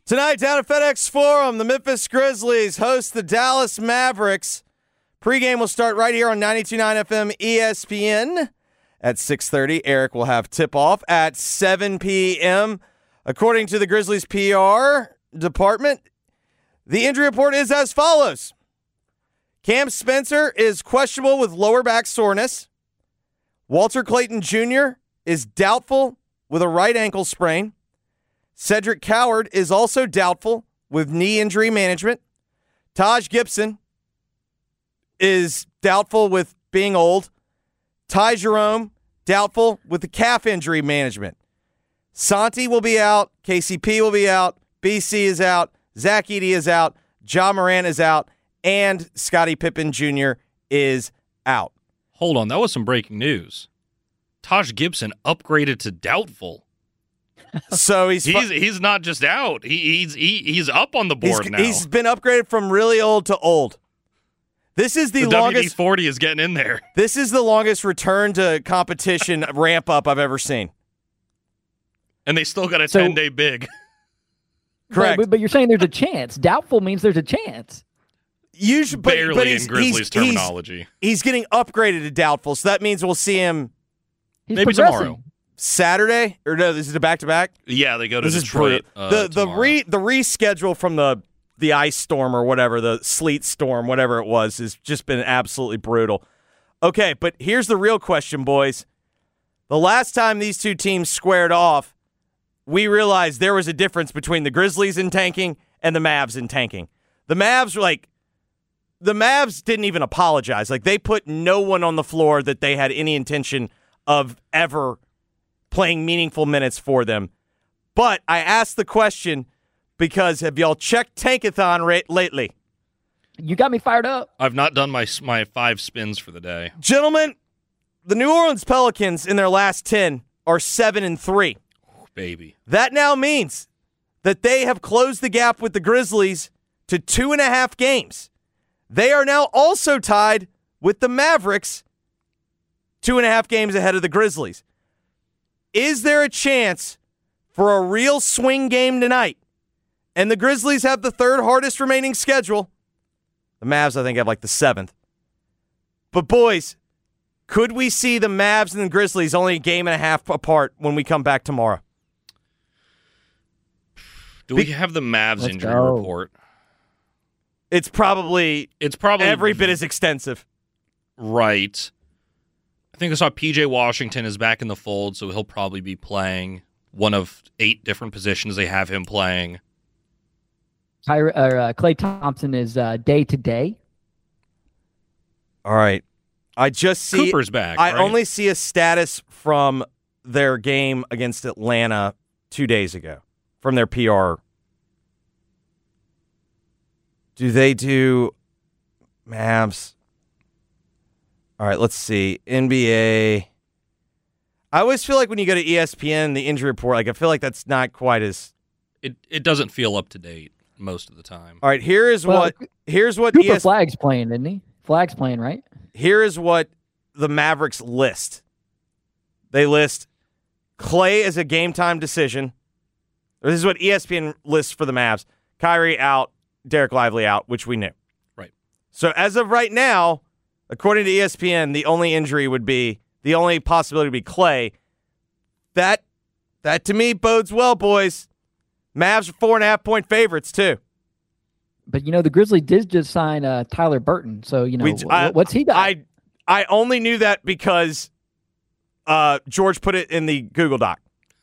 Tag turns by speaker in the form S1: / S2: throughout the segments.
S1: Tonight, down at FedEx Forum, the Memphis Grizzlies host the Dallas Mavericks. Pre-game will start right here on 92.9 FM ESPN at 6:30. Eric will have tip-off at 7 p.m. According to the Grizzlies PR department, the injury report is as follows. Cam Spencer is questionable with lower back soreness. Walter Clayton Jr. is doubtful with a right ankle sprain. Cedric Coward is also doubtful with knee injury management. Taj Gibson is doubtful with being old. Ty Jerome, doubtful with the calf injury management. Santi will be out. KCP will be out. BC is out. Zach Edey is out. Ja Morant is out. And Scottie Pippen Jr. is out.
S2: Hold on, that was some breaking news. Taj Gibson upgraded to doubtful.
S1: So
S2: he's not just out. He's up on the board now.
S1: He's been upgraded from really old to old. This is the longest.
S2: WD-40 is getting in there.
S1: This is the longest return to competition ramp up I've ever seen.
S2: And they still got a 10-day big.
S1: Correct.
S3: But you're saying there's a chance. Doubtful means there's a chance.
S2: Barely in Grizzlies terminology.
S1: He's getting upgraded to doubtful, so that means we'll see him
S2: maybe tomorrow.
S1: Saturday? Or no, this is a back-to-back?
S2: Yeah, they go to Detroit
S1: the reschedule from the ice storm or whatever, the sleet storm, whatever it was, has just been absolutely brutal. Okay, but here's the real question, boys. The last time these two teams squared off, we realized there was a difference between the Grizzlies in tanking and the Mavs in tanking. The Mavs didn't even apologize. Like, they put no one on the floor that they had any intention of ever playing meaningful minutes for them. But I asked the question because have y'all checked Tankathon lately?
S3: You got me fired up.
S2: I've not done my 5 spins for the day.
S1: Gentlemen, the New Orleans Pelicans in their last 10 are 7-3.
S2: Baby.
S1: That now means that they have closed the gap with the Grizzlies to 2.5 games. They are now also tied with the Mavericks 2.5 games ahead of the Grizzlies. Is there a chance for a real swing game tonight? And the Grizzlies have the third hardest remaining schedule. The Mavs, I think, have like the 7th. But boys, could we see the Mavs and the Grizzlies only a game and a half apart when we come back tomorrow?
S2: Do we have the Mavs injury report?
S1: It's probably every bit as extensive.
S2: Right. I think I saw P.J. Washington is back in the fold, so he'll probably be playing one of 8 different positions they have him playing.
S3: Klay Thompson is day to day.
S1: All right. I just see
S2: Cooper's back.
S1: I only see a status from their game against Atlanta 2 days ago from their PR. Do they do Mavs? All right, let's see. NBA. I always feel like when you go to ESPN, the injury report, I feel like that's not quite as...
S2: It doesn't feel up to date most of the time.
S1: All right, here's what
S3: Cooper Flag's playing, isn't he? Flag's playing, right?
S1: Here is what the Mavericks list. They list Klay as a game-time decision. This is what ESPN lists for the Mavs. Kyrie out, Derek Lively out, which we knew.
S2: Right.
S1: So as of right now, according to ESPN, the only possibility would be Klay. That to me bodes well, boys. Mavs are 4.5-point favorites too.
S3: But the Grizzlies did just sign Tyler Burton, so what's he got?
S1: I only knew that because George put it in the Google Doc.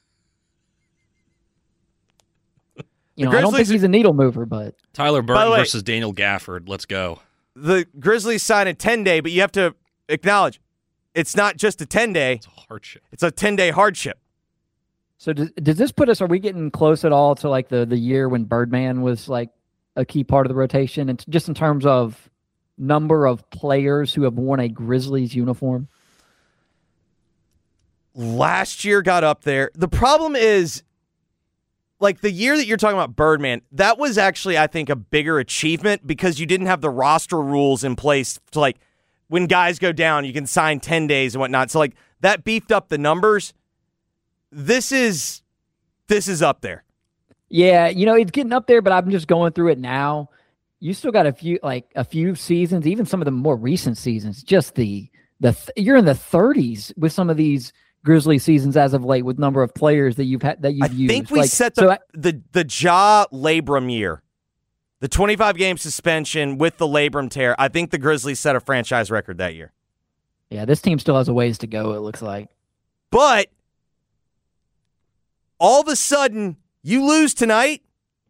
S3: I don't think he's a needle mover, but
S2: Tyler Burton versus Daniel Gafford. Let's go.
S1: The Grizzlies signed a 10-day, but you have to acknowledge it's not just a 10-day.
S2: It's a hardship.
S1: It's a 10-day hardship.
S3: So does this put us? Are we getting close at all to like the year when Birdman was like a key part of the rotation, and just in terms of number of players who have worn a Grizzlies uniform?
S1: Last year got up there. The problem is, like the year that you're talking about Birdman, that was actually, I think, a bigger achievement because you didn't have the roster rules in place to like when guys go down, you can sign 10 days and whatnot. So like that beefed up the numbers. This is up there.
S3: Yeah, it's getting up there, but I'm just going through it now. You still got a few seasons, even some of the more recent seasons. Just you're in the 30s with some of these Grizzly seasons as of late with number of players that you've used.
S1: I think we set the Ja Labrum year, the 25-game suspension with the Labrum tear. I think the Grizzlies set a franchise record that year.
S3: Yeah, this team still has a ways to go, it looks like.
S1: But all of a sudden, you lose tonight.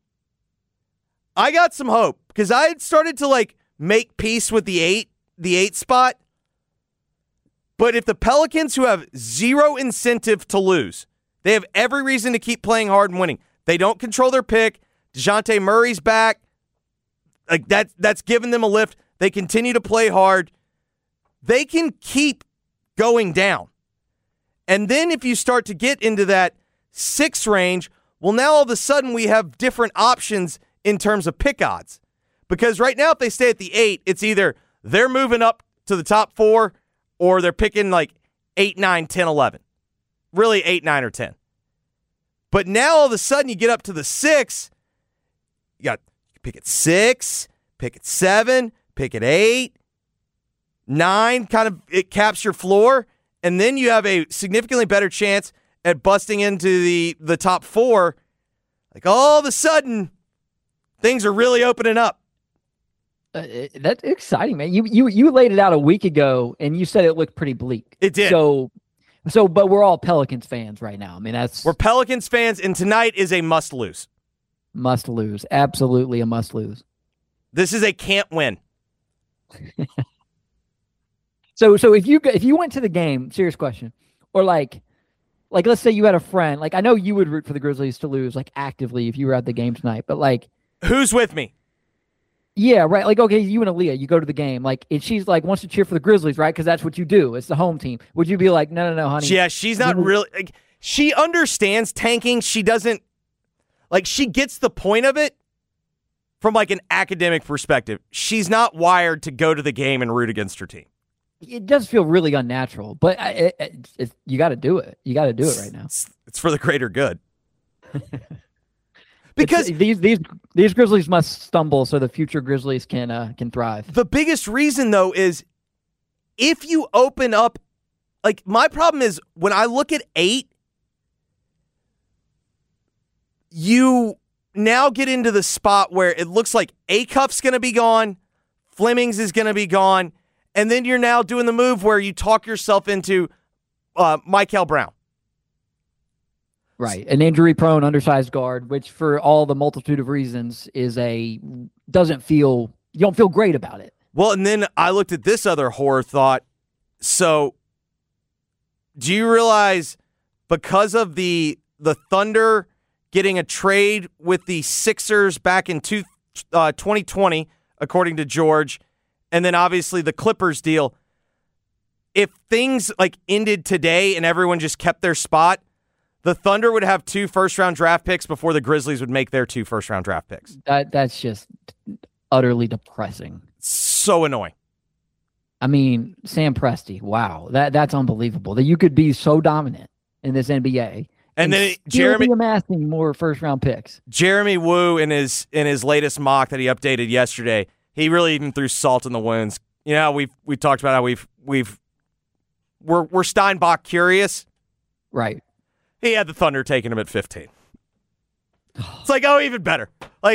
S1: I got some hope because I had started to make peace with the eight spot. But if the Pelicans, who have zero incentive to lose, they have every reason to keep playing hard and winning. They don't control their pick. DeJounte Murray's back. That's given them a lift. They continue to play hard. They can keep going down. And then if you start to get into that 6 range, well, now all of a sudden we have different options in terms of pick odds. Because right now, if they stay at the 8, it's either they're moving up to the top 4 or they're picking 8, 9, 10, 11. Really 8, 9, or 10. But now all of a sudden you get up to the 6. You pick at 6, pick at 7, pick at 8, 9, kind of it caps your floor. And then you have a significantly better chance at busting into the top 4. All of a sudden, things are really opening up.
S3: That's exciting, man. You laid it out a week ago, and you said it looked pretty bleak.
S1: It did.
S3: But we're all Pelicans fans right now. I mean,
S1: we're Pelicans fans, and tonight is a must lose.
S3: Must lose, absolutely a must lose.
S1: This is a can't win.
S3: So if you went to the game, serious question, or let's say you had a friend, I know you would root for the Grizzlies to lose actively if you were at the game tonight, but
S1: who's with me?
S3: Yeah, right. Okay, you and Aaliyah, you go to the game. And she's wants to cheer for the Grizzlies, right? Because that's what you do. It's the home team. Would you be no, honey?
S1: Yeah, she's not really. She understands tanking. She doesn't. She gets the point of it from an academic perspective. She's not wired to go to the game and root against her team.
S3: It does feel really unnatural, but you got to do it. You got to do it right now.
S1: It's for the greater good. Because
S3: these Grizzlies must stumble so the future Grizzlies can thrive.
S1: The biggest reason, though, is if you open up, my problem is when I look at 8, you now get into the spot where it looks like Acuff's going to be gone, Flemings is going to be gone, and then you're now doing the move where you talk yourself into Michael Brown.
S3: Right, an injury-prone, undersized guard, which for all the multitude of reasons you don't feel great about it.
S1: Well, and then I looked at this other horror thought. So, do you realize because of the Thunder getting a trade with the Sixers back in 2020, according to George, and then obviously the Clippers deal, if things ended today and everyone just kept their spot, the Thunder would have 2 first-round draft picks before the Grizzlies would make their 2 first-round draft picks.
S3: That's just utterly depressing.
S1: So annoying.
S3: I mean, Sam Presti, wow, that's unbelievable that you could be so dominant in this NBA
S1: and then
S3: Jeremy amassing more first-round picks.
S1: Jeremy Woo in his latest mock that he updated yesterday, he really even threw salt in the wounds. We talked about how we're Steinbach curious,
S3: right?
S1: He had the Thunder taking him at 15. It's even better.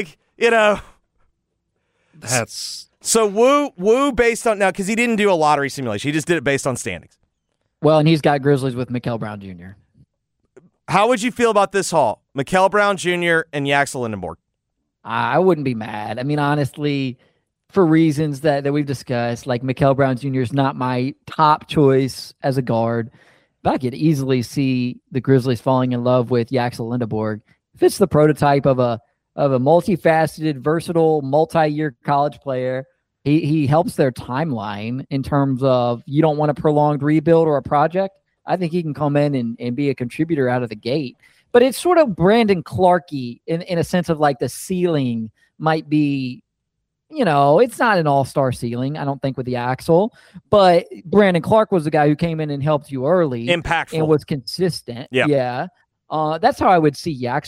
S2: That's
S1: so Woo based on now because he didn't do a lottery simulation. He just did it based on standings.
S3: Well, and he's got Grizzlies with Mikel Brown Jr.
S1: How would you feel about this haul? Mikel Brown Jr. and Yaxel Lindenborg.
S3: I wouldn't be mad. I mean, honestly, for reasons that we've discussed, Mikel Brown Jr. is not my top choice as a guard. But I could easily see the Grizzlies falling in love with Yaxel Lindenborg. Fits the prototype of a multifaceted, versatile, multi-year college player. He helps their timeline in terms of you don't want a prolonged rebuild or a project. I think he can come in and be a contributor out of the gate. But it's sort of Brandon Clark-y in a sense of the ceiling might be, it's not an all-star ceiling, I don't think, with the Axel. But Brandon Clark was the guy who came in and helped you early.
S1: Impactful.
S3: And was consistent.
S1: Yeah.
S3: Yeah. That's how I would see Yaxel.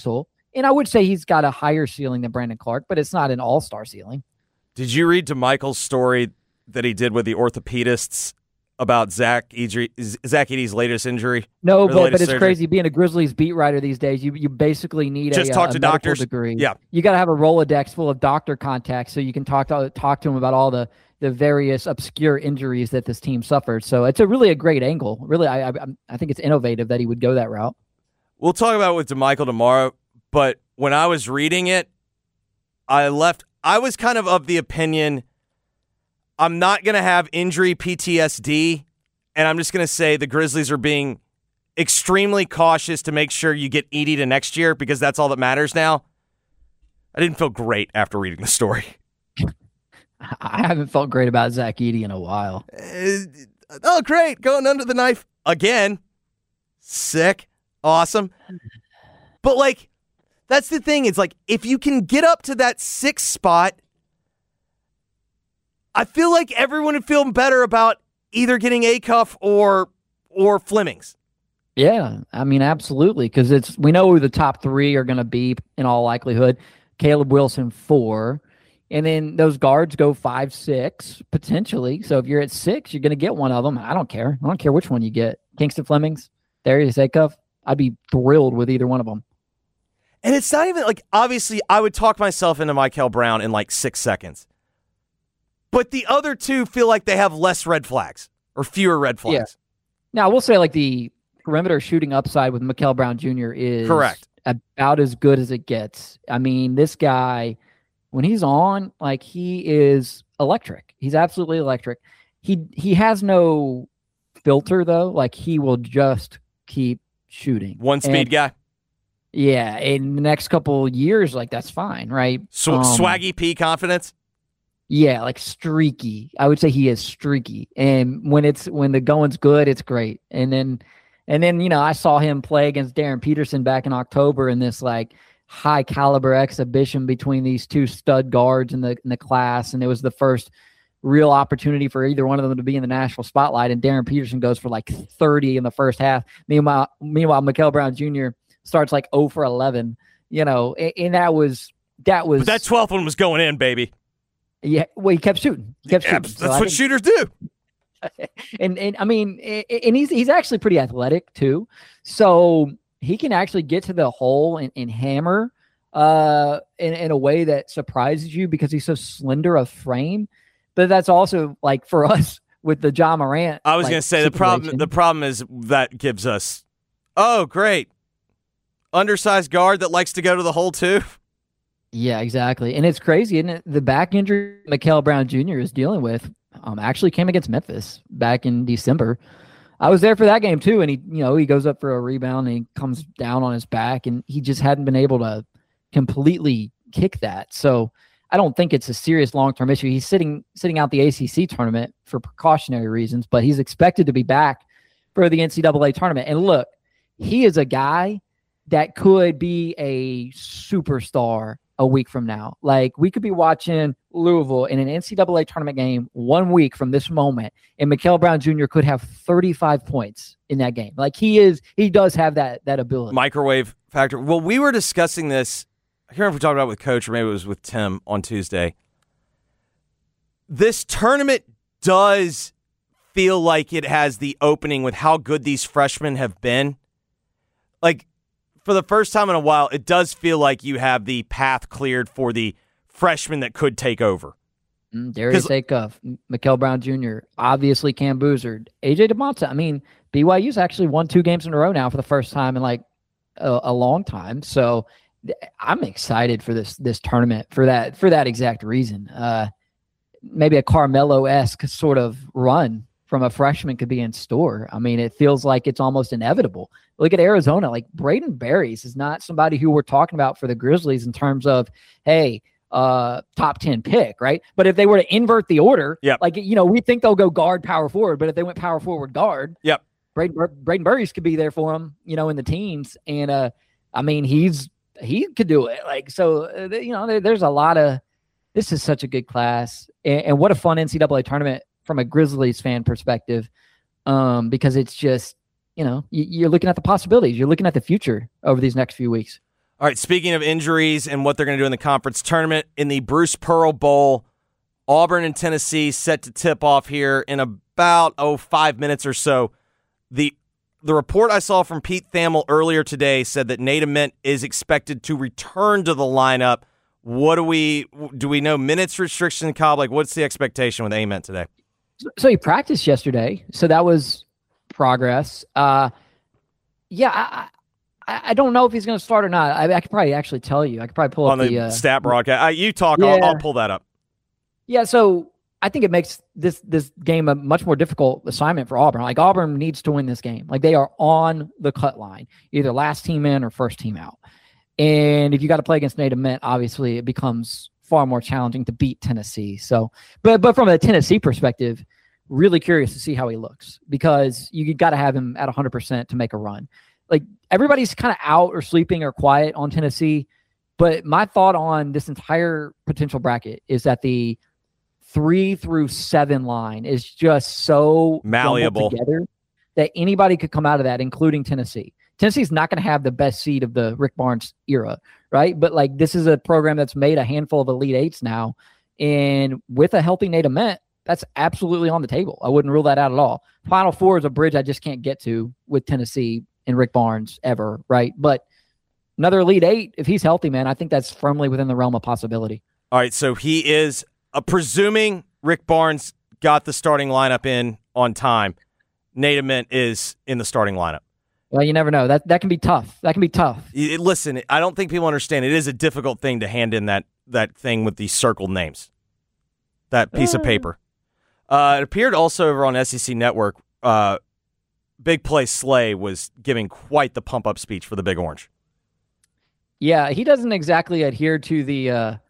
S3: And I would say he's got a higher ceiling than Brandon Clark, but it's not an all-star ceiling.
S1: Did you read DeMichael's story that he did with the orthopedists about Zach Edey's latest injury?
S3: No, but it's
S1: surgery?
S3: crazy being a Grizzlies beat writer these days. You basically need
S1: just talk to
S3: medical
S1: doctors.
S3: Degree.
S1: Yeah,
S3: you got to have a Rolodex full of doctor contacts so you can talk to them about all the various obscure injuries that this team suffered. So it's a great angle. Really, I think it's innovative that he would go that route.
S1: We'll talk about it with DeMichael tomorrow. But when I was reading it, I was kind of the opinion I'm not going to have injury PTSD, and I'm just going to say the Grizzlies are being extremely cautious to make sure you get Edey to next year because that's all that matters now. I didn't feel great after reading the story.
S3: I haven't felt great about Zach Edey in a while.
S1: Oh, great. Going under the knife again. Sick. Awesome. But, like, that's the thing. It's like, if you can get up to that 6th spot, I feel like everyone would feel better about either getting Acuff or Flemings.
S3: Yeah, I mean, absolutely, because we know who the top 3 are going to be in all likelihood. Caleb Wilson 4, and then those guards go 5, 6 potentially. So if you're at 6, you're going to get one of them. I don't care. I don't care which one you get. Kingston Flemings, Darius Acuff. I'd be thrilled with either one of them.
S1: And it's not even like, obviously, I would talk myself into Michael Brown in like 6 seconds. But the other 2 feel like they have less red flags or fewer red flags.
S3: Yeah. Now, I will say, like, the perimeter shooting upside with Mikel Brown Jr. is
S1: correct,
S3: about as good as it gets. I mean, this guy, when he's on, like, he is electric. He's absolutely electric. He has no filter, though. Like, he will just keep shooting.
S1: One speed guy.
S3: Yeah, in the next couple of years, like, that's fine, right?
S1: Swaggy P confidence.
S3: Yeah, like streaky. I would say he is streaky, and when the going's good, it's great. And then I saw him play against Darren Peterson back in October in this like high caliber exhibition between these 2 stud guards in the class, and it was the first real opportunity for either one of them to be in the national spotlight. And Darren Peterson goes for like 30 in the first half. Meanwhile, Mikel Brown Jr. starts like 0 for 11. And that was. But
S1: that 12th one was going in, baby.
S3: Yeah, well, he kept shooting.
S1: That's what shooters do.
S3: And I mean, and he's actually pretty athletic too, so he can actually get to the hole and hammer in a way that surprises you because he's so slender of frame. But that's also like for us with the Ja Morant.
S1: I was going to say the problem is that gives us, oh great, undersized guard that likes to go to the hole too.
S3: Yeah, exactly. And it's crazy, isn't it? The back injury Mikel Brown Jr. is dealing with actually came against Memphis back in December. I was there for that game too, and he goes up for a rebound and he comes down on his back, and he just hadn't been able to completely kick that. So I don't think it's a serious long-term issue. He's sitting out the ACC tournament for precautionary reasons, but he's expected to be back for the NCAA tournament. And look, he is a guy that could be a superstar a week from now. Like, we could be watching Louisville in an NCAA tournament game 1 week from this moment, and Mikel Brown Jr. could have 35 points in that game. Like, he does have that ability.
S1: Microwave factor. Well, we were discussing this. I can't remember if we talked about it with Coach or maybe it was with Tim on Tuesday. This tournament does feel like it has the opening with how good these freshmen have been. Like, for the first time in a while, it does feel like you have the path cleared for the freshmen that could take over.
S3: Darius Acuff, Mikel Brown Jr., obviously Cam Boozer, AJ DeMonta. I mean, BYU's actually won 2 games in a row now for the first time in like a long time. So I'm excited for this tournament for that exact reason. Maybe a Carmelo-esque sort of run from a freshman could be in store. I mean, it feels like it's almost inevitable. Look at Arizona. Like, Braden Berries is not somebody who we're talking about for the Grizzlies in terms of, hey, top 10 pick, right? But if they were to invert the order, like, we think they'll go guard, power forward, but if they went power forward, guard, Braden Berries could be there for him, in the teens. And, I mean, he could do it. Like, so, there's a lot of, this is such a good class. And what a fun NCAA tournament from a Grizzlies fan perspective, because it's just, you're looking at the possibilities. You're looking at the future over these next few weeks.
S1: All right, speaking of injuries and what they're going to do in the conference tournament, in the Bruce Pearl Bowl, Auburn and Tennessee set to tip off here in about 5 minutes or so. The report I saw from Pete Thamel earlier today said that Nate Ament is expected to return to the lineup. Do we know minutes restriction, Cobb? Like, what's the expectation with Ament today?
S3: So he practiced yesterday, so that was progress. I don't know if he's going to start or not. I could probably actually tell you. I could probably pull
S1: on
S3: up
S1: the stat broadcast. You talk.
S3: Yeah.
S1: I'll pull that up.
S3: Yeah, so I think it makes this game a much more difficult assignment for Auburn. Like, Auburn needs to win this game. Like, they are on the cut line, either last team in or first team out. And if you got to play against Nate Ament, obviously it becomes far more challenging to beat Tennessee. So, but from a Tennessee perspective, really curious to see how he looks, because you got to have him at 100% to make a run. Like, everybody's kind of out or sleeping or quiet on Tennessee, but my thought on this entire potential bracket is that the 3 through 7 line is just so
S1: malleable
S3: together that anybody could come out of that, including Tennessee. Tennessee's not going to have the best seed of the Rick Barnes era, right? But like, this is a program that's made a handful of Elite Eights now, and with a healthy Nate Ament, that's absolutely on the table. I wouldn't rule that out at all. Final Four is a bridge I just can't get to with Tennessee and Rick Barnes ever, right? But another Elite Eight, if he's healthy, man, I think that's firmly within the realm of possibility.
S1: All right, so he is presuming Rick Barnes got the starting lineup in on time. Nate Ament is in the starting lineup.
S3: Well, you never know. That can be tough. That can be tough.
S1: Listen, I don't think people understand. It is a difficult thing to hand in that thing with these circled names, that piece of paper. It appeared also over on SEC Network. Big Play Slay was giving quite the pump-up speech for the Big Orange.
S3: Yeah, he doesn't exactly adhere to the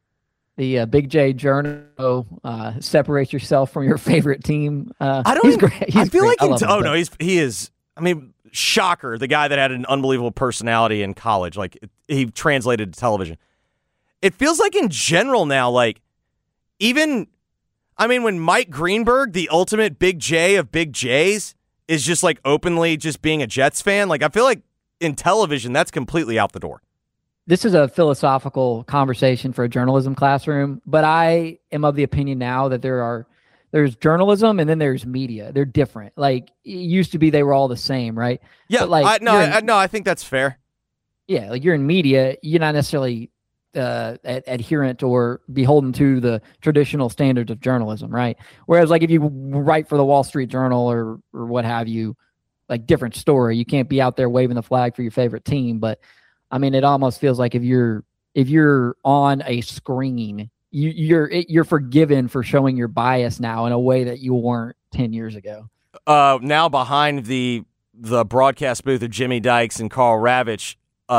S3: Big J journal. Separate yourself from your favorite team. He's great.
S1: I feel like he is. I mean, shocker, the guy that had an unbelievable personality in college. Like, he translated to television. It feels like in general now, like, even, I mean, when Mike Greenberg, the ultimate Big J of Big J's, is just like openly just being a Jets fan, like, I feel like in television, that's completely out the door.
S3: This is a philosophical conversation for a journalism classroom, but I am of the opinion now that there's journalism and then there's media. They're different. Like, it used to be they were all the same, right?
S1: Yeah,
S3: but like,
S1: I think that's fair.
S3: Yeah, like, you're in media, you're not necessarily adherent or beholden to the traditional standards of journalism, right? Whereas, like, if you write for the Wall Street Journal or what have you, like, different story. You can't be out there waving the flag for your favorite team. But I mean, it almost feels like if you're on a screen, you're forgiven for showing your bias now in a way that you weren't 10 years ago.
S1: Now behind the broadcast booth of Jimmy Dykes and Carl Ravitch,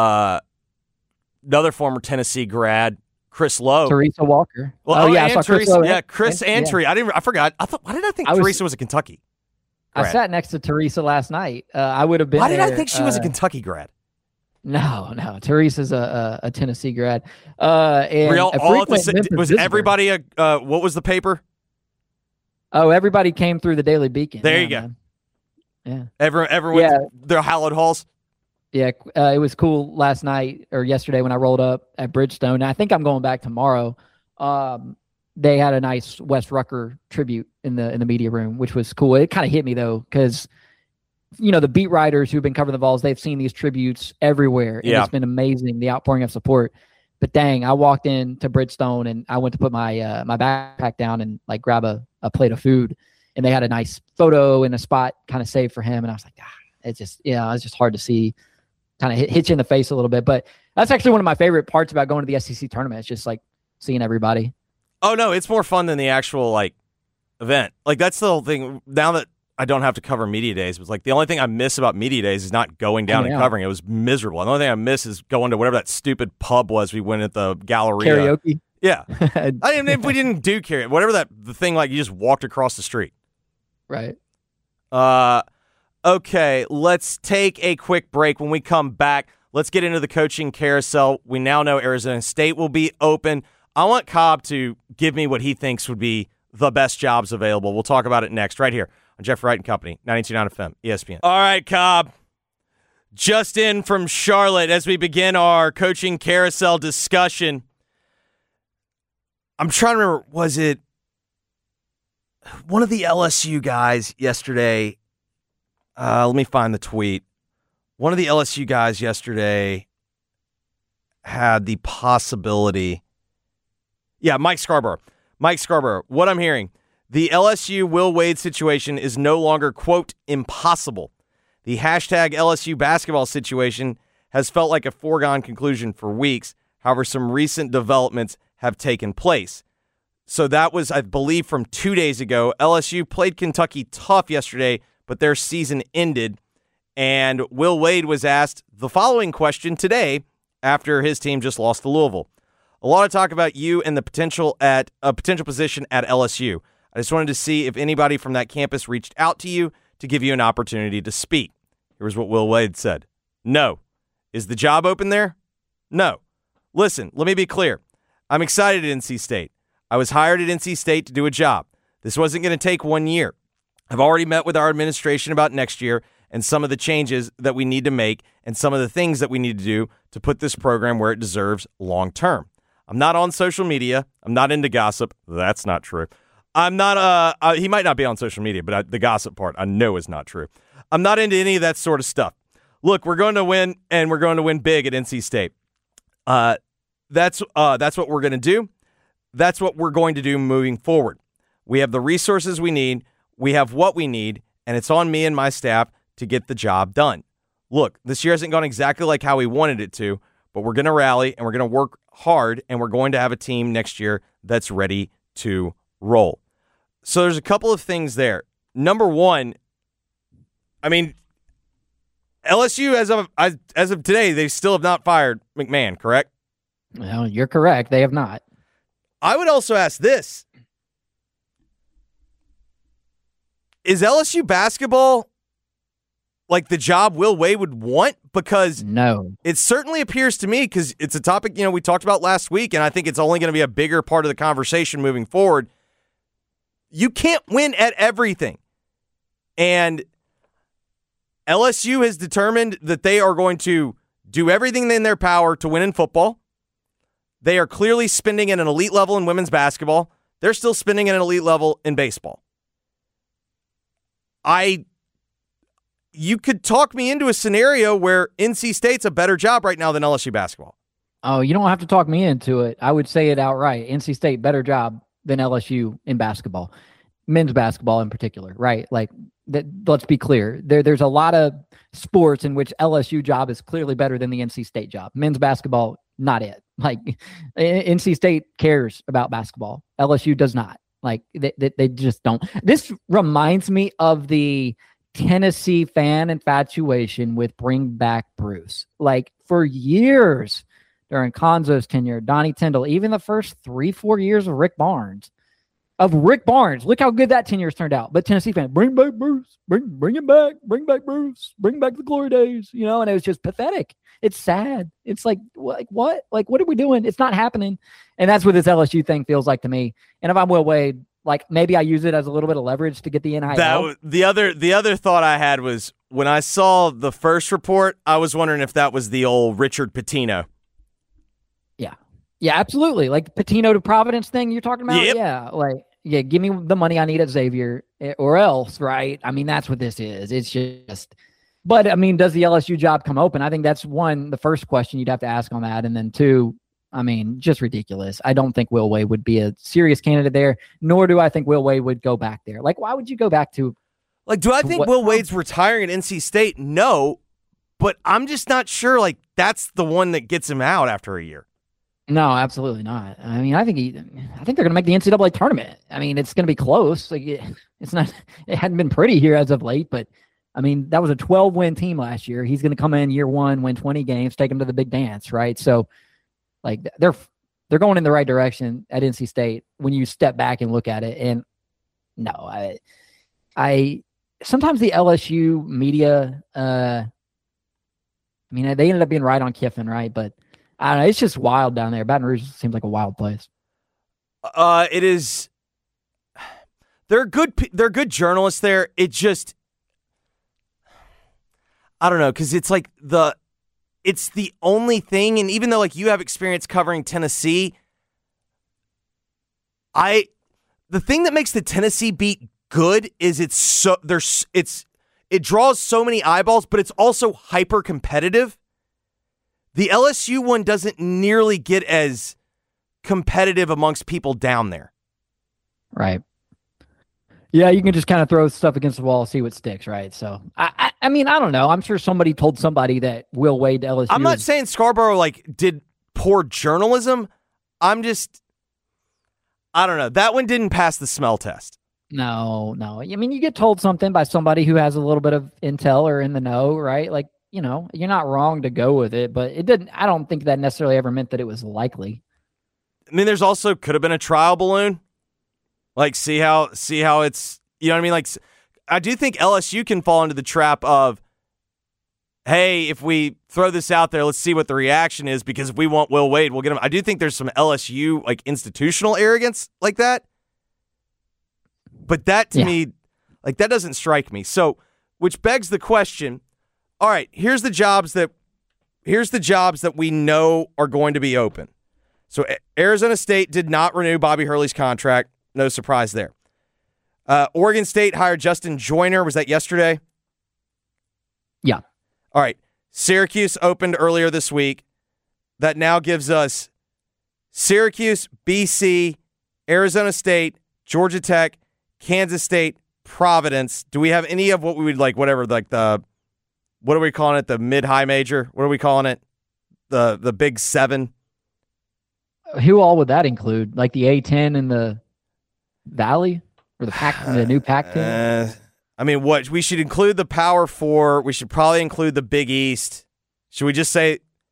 S1: another former Tennessee grad, Chris Lowe.
S3: Teresa Walker.
S1: Well,
S3: I saw Chris Lowe.
S1: Yeah, Chris and Teresa. I forgot. Why did I think Teresa was a Kentucky grad?
S3: I sat next to Teresa last night. I would have been.
S1: Why did I think she was a Kentucky grad?
S3: No. Teresa's a Tennessee grad. And
S1: was everybody what was the paper?
S3: Oh, everybody came through the Daily Beacon.
S1: There you go.
S3: Man. Yeah.
S1: Everyone, their hallowed halls.
S3: Yeah, it was cool last night or yesterday when I rolled up at Bridgestone. And I think I'm going back tomorrow. They had a nice Wes Rucker tribute in the media room, which was cool. It kind of hit me though, because the beat writers who've been covering the Vols, they've seen these tributes everywhere, and it's been amazing, the outpouring of support. But dang, I walked into Bridgestone and I went to put my my backpack down and like grab a plate of food, and they had a nice photo in a spot kind of saved for him, and I was like, it's just it's just hard to see. Kind of hit you in the face a little bit. But that's actually one of my favorite parts about going to the SEC tournament. It's just like seeing everybody.
S1: Oh, no, it's more fun than the actual like event. Like, that's the whole thing. Now that I don't have to cover media days, it was like the only thing I miss about media days is not going down and covering. It was miserable. The only thing I miss is going to whatever that stupid pub was we went at the Galleria.
S3: Karaoke?
S1: Yeah. I mean, if we didn't do karaoke, whatever the thing, like, you just walked across the street.
S3: Right.
S1: Okay, let's take a quick break. When we come back, let's get into the coaching carousel. We now know Arizona State will be open. I want Cobb to give me what he thinks would be the best jobs available. We'll talk about it next, right here on Jeff Wright and Company, 92.9 FM, ESPN. All right, Cobb. Just in from Charlotte as we begin our coaching carousel discussion. I'm trying to remember, was it one of the LSU guys yesterday? Let me find the tweet. One of the LSU guys yesterday had the possibility. Yeah, Mike Scarborough. Mike Scarborough, what I'm hearing, the LSU Will Wade situation is no longer, quote, impossible. The hashtag LSU basketball situation has felt like a foregone conclusion for weeks. However, some recent developments have taken place. So that was, I believe, from 2 days ago. LSU played Kentucky tough yesterday, but their season ended. And Will Wade was asked the following question today after his team just lost to Louisville. A lot of talk about you and the potential position at LSU. I just wanted to see if anybody from that campus reached out to you to give you an opportunity to speak. Here's what Will Wade said. No. Is the job open there? No. Listen, let me be clear. I'm excited at NC State. I was hired at NC State to do a job. This wasn't going to take 1 year. I've already met with our administration about next year and some of the changes that we need to make and some of the things that we need to do to put this program where it deserves long term. I'm not on social media. I'm not into gossip. That's not true. I'm not, he might not be on social media, but the gossip part I know is not true. I'm not into any of that sort of stuff. Look, we're going to win, and we're going to win big at NC State. That's what we're going to do. That's what we're going to do moving forward. We have the resources we need. We have what we need, and it's on me and my staff to get the job done. Look, this year hasn't gone exactly like how we wanted it to, but we're going to rally, and we're going to work hard, and we're going to have a team next year that's ready to roll. So there's a couple of things there. Number one, I mean, LSU as of today, they still have not fired McMahon, correct?
S3: Well, you're correct. They have not.
S1: I would also ask this. Is LSU basketball like the job Will Wade would want? Because
S3: no,
S1: it certainly appears to me, because it's a topic we talked about last week, and I think it's only going to be a bigger part of the conversation moving forward. You can't win at everything. And LSU has determined that they are going to do everything in their power to win in football. They are clearly spending at an elite level in women's basketball. They're still spending at an elite level in baseball. You could talk me into a scenario where NC State's a better job right now than LSU basketball.
S3: Oh, you don't have to talk me into it. I would say it outright. NC State, better job than LSU in basketball, men's basketball in particular, right? Like, let's be clear. There's a lot of sports in which LSU job is clearly better than the NC State job. Men's basketball, not it. Like, NC State cares about basketball. LSU does not. Like, they just don't. This reminds me of the Tennessee fan infatuation with Bring Back Bruce. Like, for years during Conzo's tenure, Donnie Tyndall, even the first 3-4 years of Rick Barnes. Look how good that tenure's turned out. But Tennessee fan, bring back Bruce, bring him back, bring back Bruce, bring back the glory days, and it was just pathetic. It's sad. It's like what? Like, what are we doing? It's not happening. And that's what this LSU thing feels like to me. And if I'm Will Wade, like, maybe I use it as a little bit of leverage to get the NIL.
S1: The other thought I had was when I saw the first report, I was wondering if that was the old Richard Pitino.
S3: Yeah, absolutely. Like Pitino to Providence thing you're talking about?
S1: Yep.
S3: Yeah, give me the money I need at Xavier or else, right? I mean, that's what this is. It's just, but I mean, does the LSU job come open? I think that's the first question you'd have to ask on that. And then two, I mean, just ridiculous. I don't think Will Wade would be a serious candidate there, nor do I think Will Wade would go back there. Like, why would you go back to?
S1: Like, do I think Will Wade's retiring at NC State? No, but I'm just not sure, like, that's the one that gets him out after a year.
S3: No, absolutely not. I mean, I think they're going to make the NCAA tournament. I mean, it's going to be close. Like, it hadn't been pretty here as of late, but I mean, that was a 12-win team last year. He's going to come in year one, win 20 games, take them to the big dance, right? So, like, they're going in the right direction at NC State when you step back and look at it. And no, I sometimes the LSU media, I mean, they ended up being right on Kiffin, right? But I don't know. It's just wild down there. Baton Rouge seems like a wild place.
S1: It is. They're good journalists there. It just, I don't know, because it's like it's the only thing, and even though like you have experience covering Tennessee, the thing that makes the Tennessee beat good is it draws so many eyeballs, but it's also hyper competitive. The LSU one doesn't nearly get as competitive amongst people down there.
S3: Right. Yeah, you can just kind of throw stuff against the wall, see what sticks, right? So, I mean, I don't know. I'm sure somebody told somebody that Will Wade to LSU.
S1: I'm not saying Scarborough like did poor journalism. I don't know. That one didn't pass the smell test.
S3: No. I mean, you get told something by somebody who has a little bit of intel or in the know, right? Like, you know, you're not wrong to go with it, but it didn't. I don't think that necessarily ever meant that it was likely.
S1: I mean, there's also could have been a trial balloon. Like, see how it's, you know what I mean? Like, I do think LSU can fall into the trap of, hey, if we throw this out there, let's see what the reaction is, because if we want Will Wade, we'll get him. I do think there's some LSU, like, institutional arrogance like that. But that, to me, like, that doesn't strike me. So, which begs the question, all right, here's the jobs that we know are going to be open. So, Arizona State did not renew Bobby Hurley's contract. No surprise there. Oregon State hired Justin Joyner. Was that yesterday?
S3: Yeah.
S1: All right. Syracuse opened earlier this week. That now gives us Syracuse, BC, Arizona State, Georgia Tech, Kansas State, Providence. Do we have any of what we would like, whatever, like what are we calling it? The mid-high major? What are we calling it? The Big Seven?
S3: Who all would that include? Like the A-10 and the Valley, or the new Pac-10?
S1: I mean, what we should include the Power Four. We should probably include the Big East. Should we just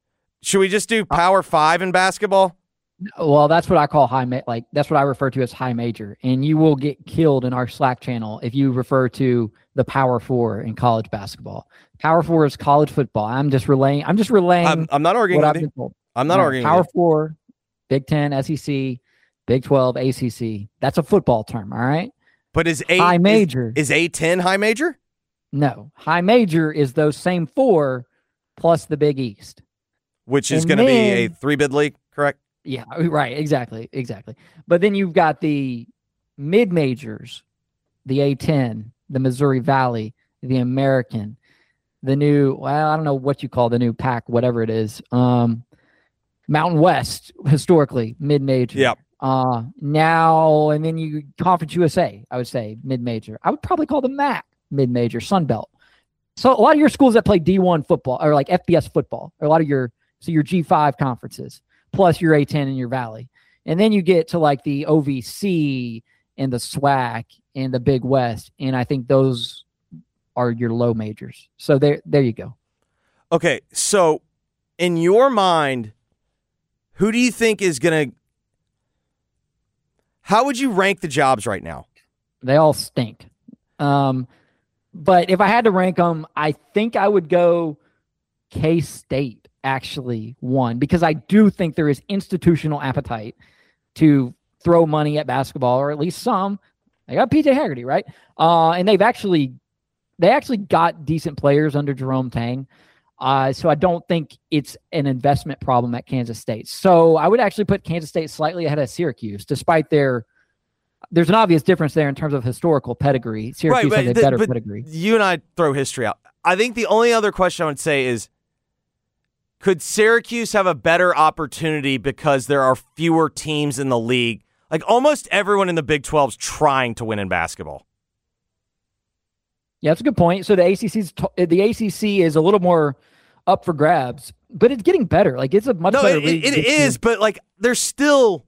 S1: do Power Five in basketball?
S3: Well, that's what I call that's what I refer to as high major. And you will get killed in our Slack channel if you refer to the Power Four in college basketball. Power Four is college football. I'm just relaying. I'm
S1: not arguing with you. I'm not arguing.
S3: Power Four, Big 10, SEC. Big 12, ACC. That's a football term, all right?
S1: But is
S3: high major
S1: is A10 high major?
S3: No. High major is those same four plus the Big East.
S1: Which is going to be a 3-bid league, correct?
S3: Yeah, right. Exactly. But then you've got the mid-majors, the A10, the Missouri Valley, the American, the new, I don't know what you call the new Pac, whatever it is. Mountain West, historically, mid-major.
S1: Yep.
S3: Now, and then you Conference USA, I would say mid-major. I would probably call the MAC mid-major, Sun Belt. So a lot of your schools that play D1 football or like FBS football, or a lot of your G5 conferences, plus your A10 and your Valley. And then you get to like the OVC and the SWAC and the Big West. And I think those are your low majors. So there you go.
S1: Okay. So in your mind, who do you think is going to, how would you rank the jobs right now?
S3: They all stink. But if I had to rank them, I think I would go K-State, actually, one, because I do think there is institutional appetite to throw money at basketball, or at least some. They got PJ Haggerty, right? And they actually got decent players under Jerome Tang. So I don't think it's an investment problem at Kansas State. So I would actually put Kansas State slightly ahead of Syracuse, despite there's an obvious difference there in terms of historical pedigree. Syracuse has a better pedigree.
S1: You and I throw history out. I think the only other question I would say is, could Syracuse have a better opportunity because there are fewer teams in the league? Like almost everyone in the Big 12 is trying to win in basketball.
S3: Yeah, that's a good point. So the ACC is a little more up for grabs, but it's getting better. Like it's a much better league.
S1: It is, but like there's still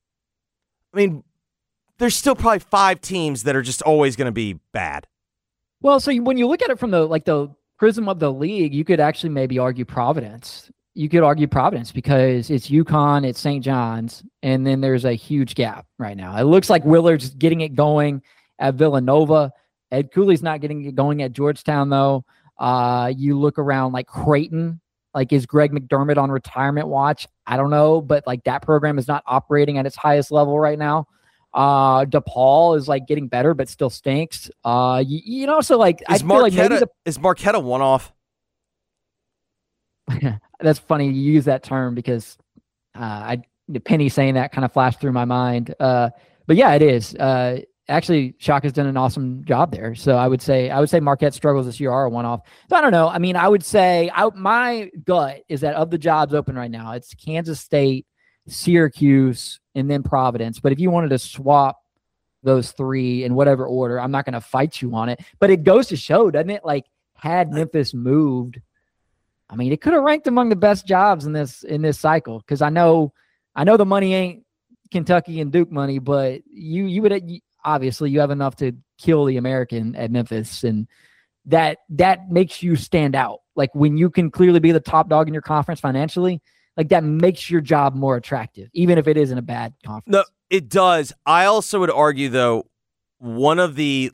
S1: probably 5 teams that are just always going to be bad.
S3: Well, so when you look at it from the prism of the league, you could actually maybe argue Providence. You could argue Providence because it's UConn, it's St. John's, and then there's a huge gap right now. It looks like Willard's getting it going at Villanova. Ed Cooley's not getting it going at Georgetown, though. You look around like Creighton. Like, is Greg McDermott on retirement watch? I don't know, but like that program is not operating at its highest level right now. DePaul is like getting better, but still stinks. So like
S1: is Marquette a one-off?
S3: That's funny you use that term because Penny saying that kind of flashed through my mind. But yeah, it is. Actually, Shaka's done an awesome job there. So I would say Marquette's struggles this year are a one-off. So I don't know. I mean, I would say my gut is that of the jobs open right now, it's Kansas State, Syracuse, and then Providence. But if you wanted to swap those three in whatever order, I'm not going to fight you on it. But it goes to show, doesn't it? Like, had Memphis moved, I mean, it could have ranked among the best jobs in this cycle. Because I know the money ain't Kentucky and Duke money, but you would obviously you have enough to kill the American at Memphis, and that makes you stand out. Like when you can clearly be the top dog in your conference financially, like that makes your job more attractive, even if it isn't a bad conference.
S1: No, it does. I also would argue, though, one of the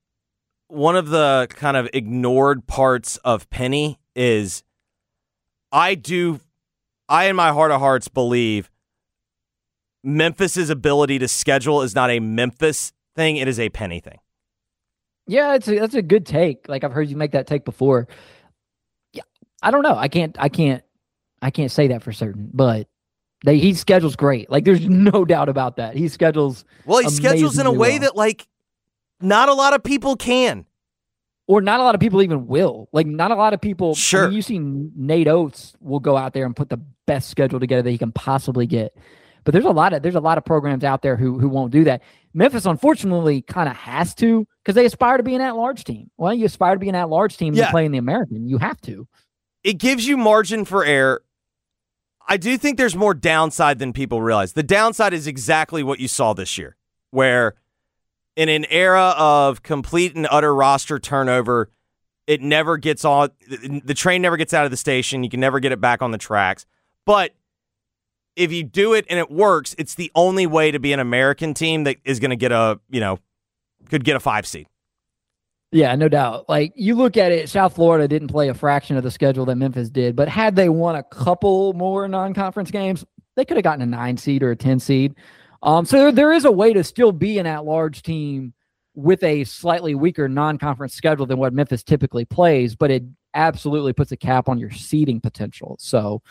S1: kind of ignored parts of Penny is I in my heart of hearts believe Memphis's ability to schedule is not a Memphis thing; it is a Penny thing.
S3: Yeah, that's a good take. Like I've heard you make that take before. Yeah, I don't know. I can't say that for certain, but he schedules great. Like there's no doubt about that. He schedules
S1: in a way that like not a lot of people can.
S3: Or not a lot of people even will. Like, not a lot of people.
S1: Sure.
S3: I mean, you see Nate Oates will go out there and put the best schedule together that he can possibly get. But there's a lot of programs out there who won't do that. Memphis, unfortunately, kind of has to because they aspire to be an at-large team. Well, you aspire to be an at-large team, you play in the American. You have to.
S1: It gives you margin for error. I do think there's more downside than people realize. The downside is exactly what you saw this year, where in an era of complete and utter roster turnover, it never gets on. The train never gets out of the station. You can never get it back on the tracks. But if you do it and it works, it's the only way to be an American team that is going to get could get a 5 seed.
S3: Yeah, no doubt. Like you look at it, South Florida didn't play a fraction of the schedule that Memphis did, but had they won a couple more non-conference games, they could have gotten a 9 seed or a 10 seed. So there is a way to still be an at-large team with a slightly weaker non-conference schedule than what Memphis typically plays, but it absolutely puts a cap on your seeding potential. So,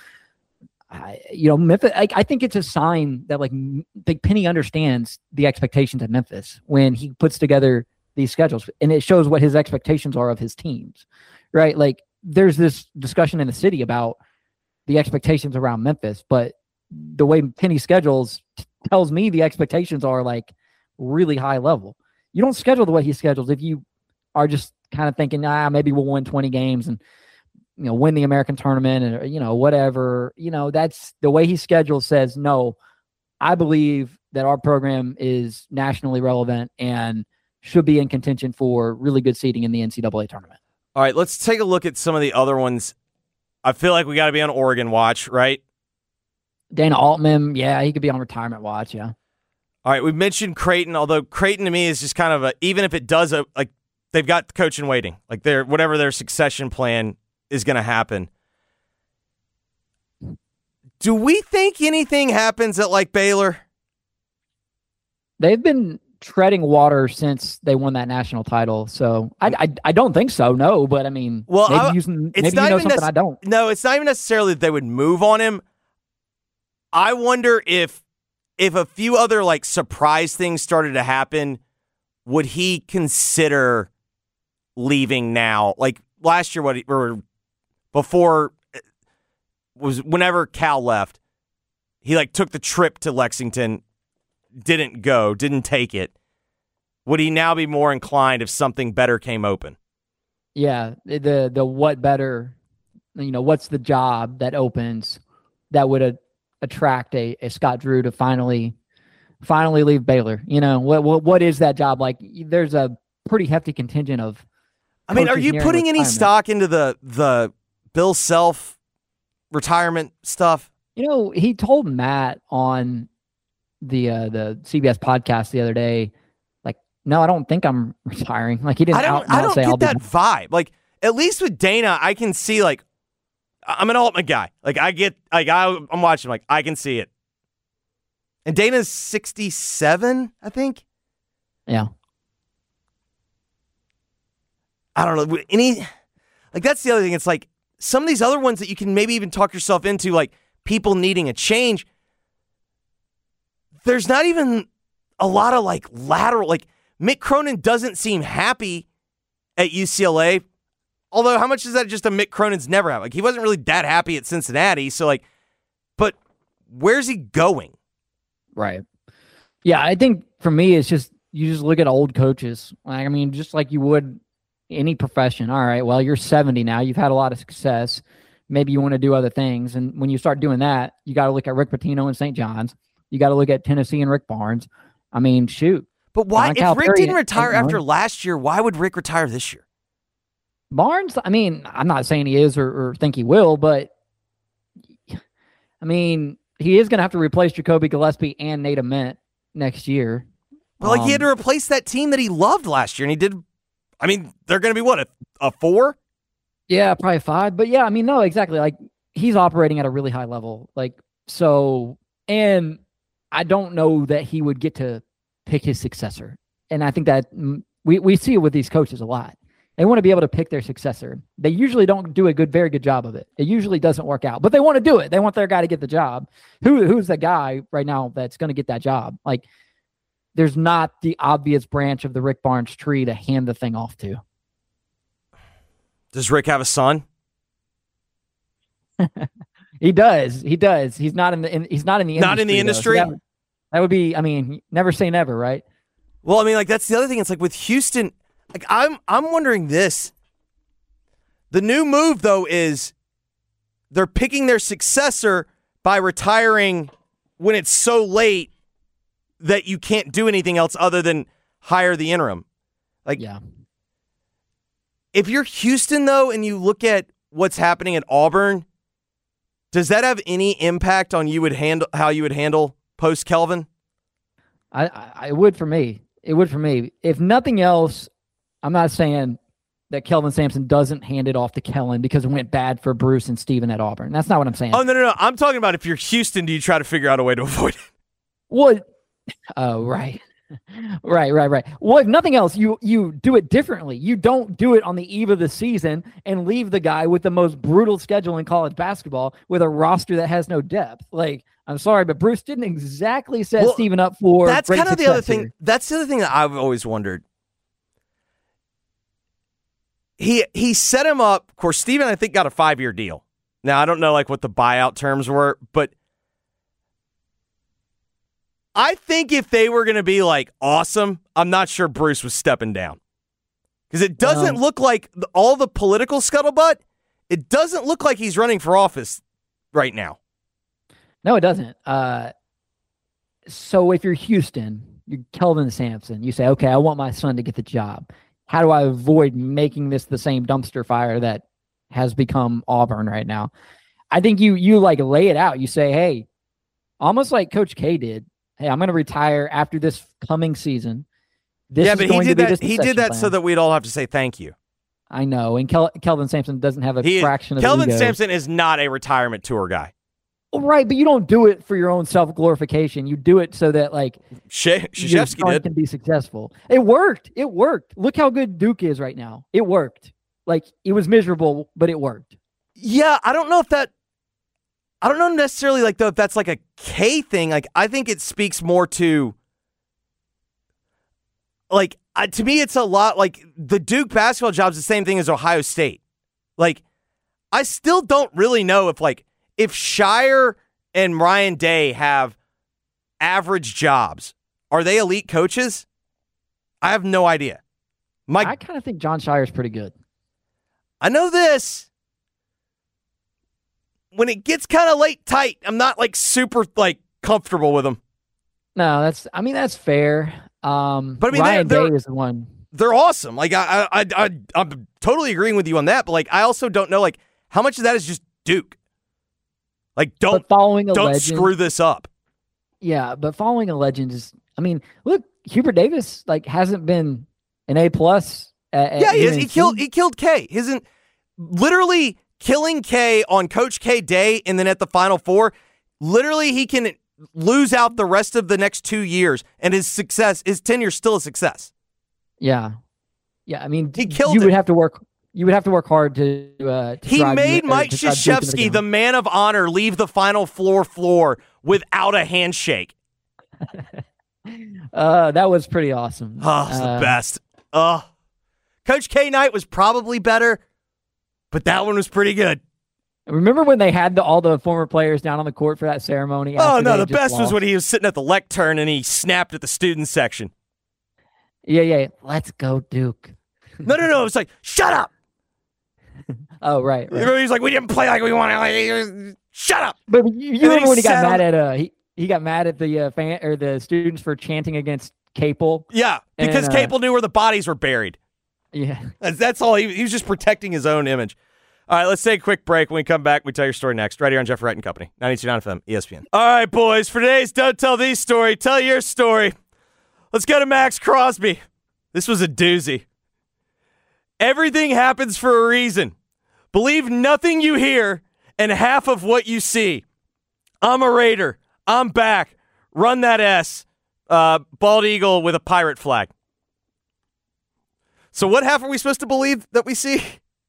S3: Memphis, I think it's a sign that like Penny understands the expectations at Memphis when he puts together these schedules, and it shows what his expectations are of his teams, right? Like there's this discussion in the city about the expectations around Memphis, but the way Penny schedules tells me the expectations are like really high level. You don't schedule the way he schedules if you are just kind of thinking, maybe we'll win 20 games and win the American tournament and whatever. That's the way he schedules says, no, I believe that our program is nationally relevant and should be in contention for really good seeding in the NCAA tournament.
S1: All right, let's take a look at some of the other ones. I feel like we got to be on Oregon watch, right?
S3: Dana Altman, yeah, he could be on retirement watch, yeah.
S1: All right, we mentioned Creighton, although Creighton to me is just kind of even if it does, like they've got the coach in waiting. Like whatever their succession plan is going to happen. Do we think anything happens at like Baylor?
S3: They've been treading water since they won that national title, so I don't think so. No, but I mean, maybe something I don't.
S1: No, it's not even necessarily that they would move on him. I wonder if a few other like surprise things started to happen, would he consider leaving now? Like last year, whenever Cal left, he like took the trip to Lexington, didn't take it. Would he now be more inclined if something better came open?
S3: Yeah, the what better, what's the job that opens that would attract a Scott Drew to finally leave Baylor? What is that job like? There's a pretty hefty contingent of.
S1: I mean, are you putting any stock into the Bill Self retirement stuff?
S3: He told Matt on the CBS podcast the other day, like, no, I don't think I'm retiring. Like he didn't.
S1: I don't get that vibe. Like at least with Dana, I can see like. I'm an Altman guy. Like I'm watching. Like I can see it. And Dana's 67, I think.
S3: Yeah.
S1: I don't know. That's the other thing. It's like some of these other ones that you can maybe even talk yourself into, like people needing a change, there's not even a lot of like lateral, like Mick Cronin doesn't seem happy at UCLA. Although how much is that just a Mick Cronin's never happy? Like he wasn't really that happy at Cincinnati. So like, but where's he going?
S3: Right. Yeah, I think for me, it's just you just look at old coaches. Like, I mean, just like you would any profession. All right, well, you're 70 now. You've had a lot of success. Maybe you want to do other things. And when you start doing that, you got to look at Rick Pitino and St. John's. You got to look at Tennessee and Rick Barnes. I mean, shoot.
S1: But why, if Rick didn't retire after last year, why would Rick retire this year?
S3: Barnes, I mean, I'm not saying he is or think he will, but I mean, he is going to have to replace Jacoby Gillespie and Nate Ament next year.
S1: But like he had to replace that team that he loved last year, and he did. I mean, they're going to be what, a 4?
S3: Yeah, probably 5. But yeah, I mean, no, exactly. Like he's operating at a really high level. Like so, and I don't know that he would get to pick his successor. And I think that we see it with these coaches a lot. They want to be able to pick their successor. They usually don't do a very good job of it. It usually doesn't work out, but they want to do it. They want their guy to get the job. Who's the guy right now that's going to get that job? Like, there's not the obvious branch of the Rick Barnes tree to hand the thing off to.
S1: Does Rick have a son?
S3: He does. He's not in the industry.
S1: Not in the industry?
S3: So that would be, I mean, never say never, right?
S1: Well, I mean, like that's the other thing. It's like with Houston, like I'm wondering this. The new move though is they're picking their successor by retiring when it's so late that you can't do anything else other than hire the interim. Like,
S3: yeah.
S1: If you're Houston though, and you look at what's happening at Auburn, does that have any impact on how you would handle post Kelvin?
S3: I would for me. It would for me. If nothing else, I'm not saying that Kelvin Sampson doesn't hand it off to Kellen because it went bad for Bruce and Steven at Auburn. That's not what I'm saying.
S1: Oh, no. I'm talking about if you're Houston, do you try to figure out a way to avoid it?
S3: Well, oh, right. Right. Well, if nothing else, you do it differently. You don't do it on the eve of the season and leave the guy with the most brutal schedule in college basketball with a roster that has no depth. Like, I'm sorry, but Bruce didn't exactly set Steven up for
S1: that's
S3: great
S1: kind of the other thing.
S3: Here.
S1: That's the other thing that I've always wondered. He set him up. Of course, Steven, I think, got a 5-year deal. Now, I don't know like what the buyout terms were, but I think if they were going to be like awesome, I'm not sure Bruce was stepping down. Because it doesn't look like all the political scuttlebutt, it doesn't look like he's running for office right now.
S3: No, it doesn't. So if you're Houston, you're Kelvin Sampson, you say, okay, I want my son to get the job. How do I avoid making this the same dumpster fire that has become Auburn right now? I think you like lay it out. You say, hey, almost like Coach K did. Hey, I'm going to retire after this coming season. He did that so that we'd all have to say thank you. I know, and Kelvin Sampson doesn't have a fraction of
S1: Kelvin
S3: ego.
S1: Sampson is not a retirement tour guy.
S3: Well, right, but you don't do it for your own self-glorification. You do it so that like your son can be successful. It worked. Look how good Duke is right now. It worked. Like, it was miserable, but it worked.
S1: Yeah, I don't know necessarily like though if that's like a K thing. Like, I think it speaks more to like to me it's a lot like the Duke basketball job's the same thing as Ohio State. Like, I still don't really know if Shire and Ryan Day have average jobs. Are they elite coaches? I have no idea.
S3: I kind of think John Shire's pretty good.
S1: I know this. When it gets kind of late tight, I'm not like super like comfortable with them.
S3: No, that's fair. But I mean, Ryan Day is the one.
S1: They're awesome. Like I'm totally agreeing with you on that. But like, I also don't know like how much of that is just Duke. Like, don't screw this up. Yeah, but following a legend is. I mean, look, Hubert Davis like hasn't been an A+. Yeah, he is. He killed K. Isn't literally killing K on Coach K Day, and then at the Final Four, literally he can lose out the rest of the next 2 years, and his tenure still a success.
S3: Yeah. I mean,
S1: he killed.
S3: You would have to work You would have to work hard to
S1: He
S3: drive
S1: made
S3: you-
S1: Mike
S3: to drive Duke into the
S1: Krzyzewski,
S3: ground.
S1: the man of honor, leave the Final floor without a handshake.
S3: That was pretty awesome.
S1: Oh, it's the best. Coach K. Knight was probably better, but that one was pretty good.
S3: Remember when they had all the former players down on the court for that ceremony?
S1: Oh,
S3: after
S1: no,
S3: they
S1: the
S3: just
S1: best was
S3: lost?
S1: when he was sitting at the lectern and he snapped at the student section.
S3: Yeah. Let's go, Duke.
S1: No. It was like, shut up.
S3: Oh, right.
S1: He's like, we didn't play like we wanted. Like, shut up.
S3: But you
S1: then
S3: remember
S1: he
S3: when he got
S1: sat
S3: mad at he got mad at the fan or the students for chanting against Capel.
S1: Yeah, because
S3: And,
S1: Capel knew where the bodies were buried.
S3: Yeah.
S1: That's all. He was just protecting his own image. All right, let's take a quick break. When we come back, we tell your story next, right here on Jeff Wright and Company, 92.9 FM, ESPN. All right, boys, for today's Don't Tell These story, tell your story. Let's go to Max Crosby. This was a doozy. Everything happens for a reason. Believe nothing you hear and half of what you see. I'm a Raider. I'm back. Run that S. Bald eagle with a pirate flag. So what half are we supposed to believe that we see?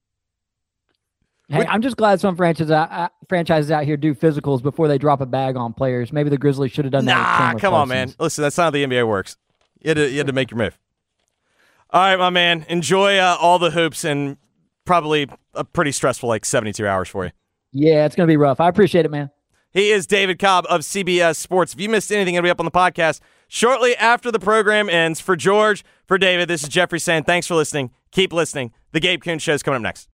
S3: Hey, I'm just glad some franchises out here do physicals before they drop a bag on players. Maybe the Grizzlies should have done that. with
S1: Nah,
S3: Chandler
S1: come on,
S3: Parsons.
S1: man. Listen, that's not how the NBA works. You had to make your move. All right, my man. Enjoy all the hoops and probably a pretty stressful 72 hours for you.
S3: Yeah, it's going to be rough. I appreciate it, man.
S1: He is David Cobb of CBS Sports. If you missed anything, it'll be up on the podcast shortly after the program ends. For George, for David, this is Jeffrey saying thanks for listening. Keep listening. The Gabe Kuhn Show is coming up next.